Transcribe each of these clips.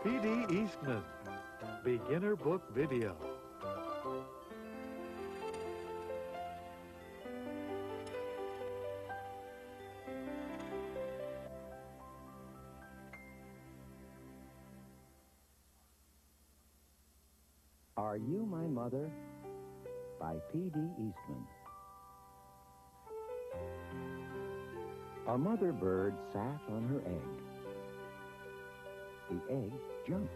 P.D. Eastman, Beginner Book Video. Are You My Mother? By P.D. Eastman. A mother bird sat on her egg. The egg jumped.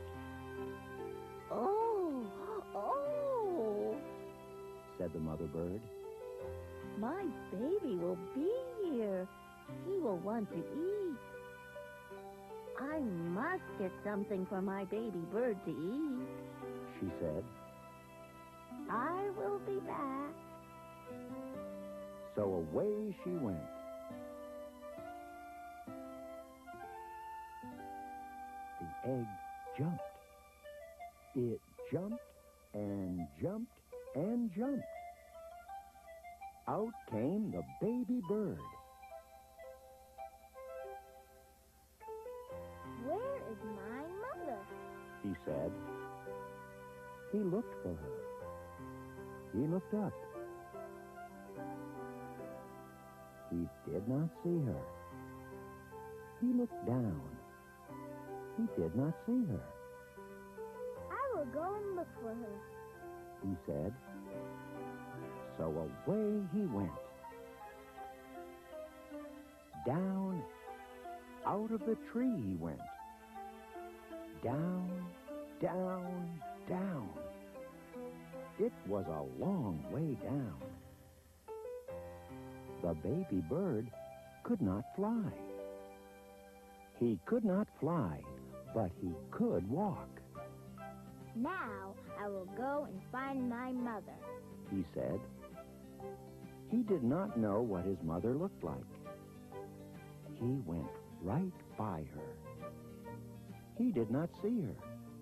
Oh, said the mother bird. my baby will be here. He will want to eat. I must get something for my baby bird to eat. She said. I will be back. So away she went. The egg jumped. It jumped and jumped and jumped. Out came the baby bird. Where is my mother? He said. He looked for her. He looked up. He did not see her. He looked down. He did not see her. I will go and look for her. He said. So away he went. Down, out of the tree he went. Down, down, down. It was a long way down. The baby bird could not fly. He could not fly, but he could walk. Now I will go and find my mother. He said. He did not know what his mother looked like. He went right by her. He did not see her.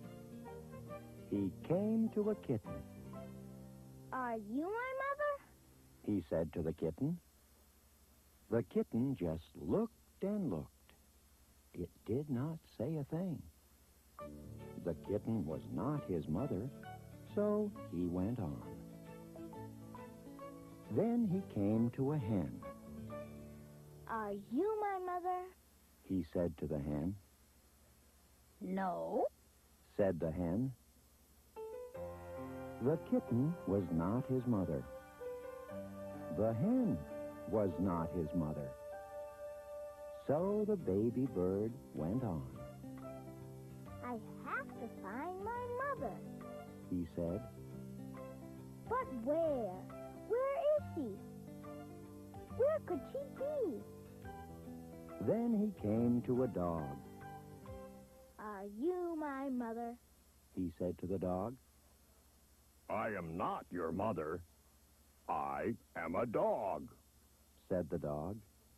He came to a kitten. Are you my mother? He said to the kitten. The kitten just looked and looked. It did not say a thing. The kitten was not his mother, so he went on. Then he came to a hen. Are you my mother? He said to the hen. No. Said the hen. The kitten was not his mother. The hen was not his mother. So the baby bird went on. I have to find my mother. He said. But where? Where is she? Where could she be? Then he came to a dog. Are you my mother? He said to the dog. I am not your mother. I am a dog, said the dog.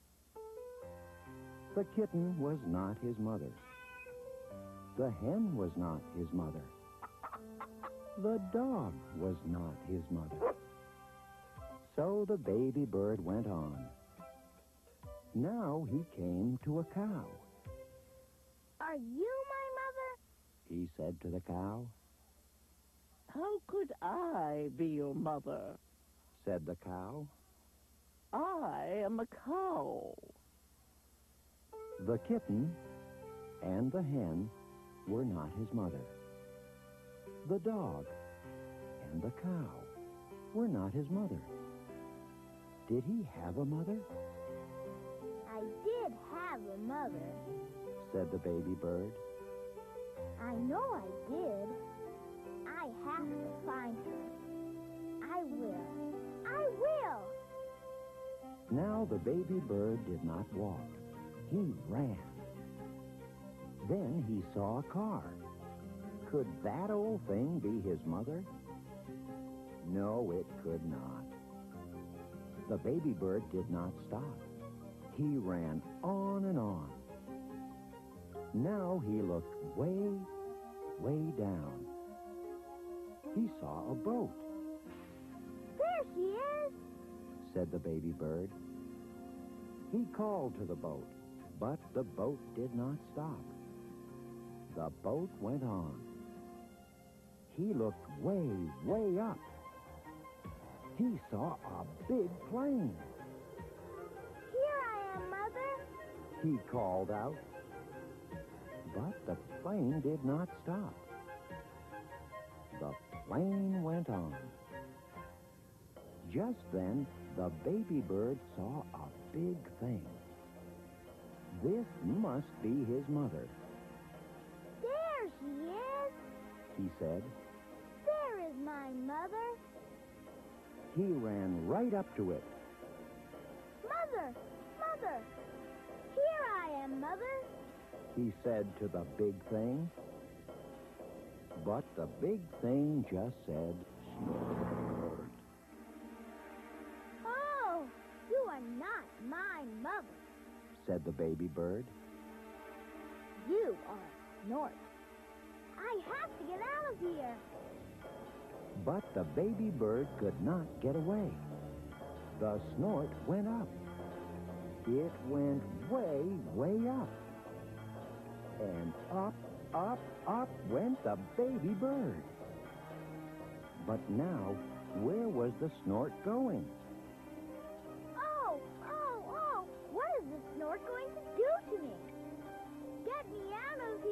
The kitten was not his mother. The hen was not his mother. The dog was not his mother. So the baby bird went on. Now he came to a cow. Are you my mother? He said to the cow. How could I be your mother? Said the cow. I am a cow. The kitten and the hen were not his mother. The dog and the cow were not his mother. Did he have a mother? I did have a mother. Said the baby bird. I know I did. I have to find her. I will. I will. Now the baby bird did not walk. He ran. Then he saw a car. Could that old thing be his mother? No, it could not. The baby bird did not stop. He ran on and on. Now he looked way, way down. He saw a boat. There she is, said the baby bird. He called to the boat, but the boat did not stop. The boat went on. He looked way, way up. He saw a big plane. Here I am, Mother. He called out. But the plane did not stop. The plane went on. Just then, the baby bird saw a big thing. This must be his mother, There she is. he said. There is my mother. He ran right up to it. Mother! Mother! Here I am, Mother. He said to the big thing. But the big thing just said, "Snort." Oh, you are not my mother. said the baby bird. You are Snort. I have to get out of here. But the baby bird could not get away. The snort went up. It went way, way up. And up, up, up went the baby bird. But now, where was the snort going? Oh, oh, oh! What is the Snort going to do to me? Get me out of here!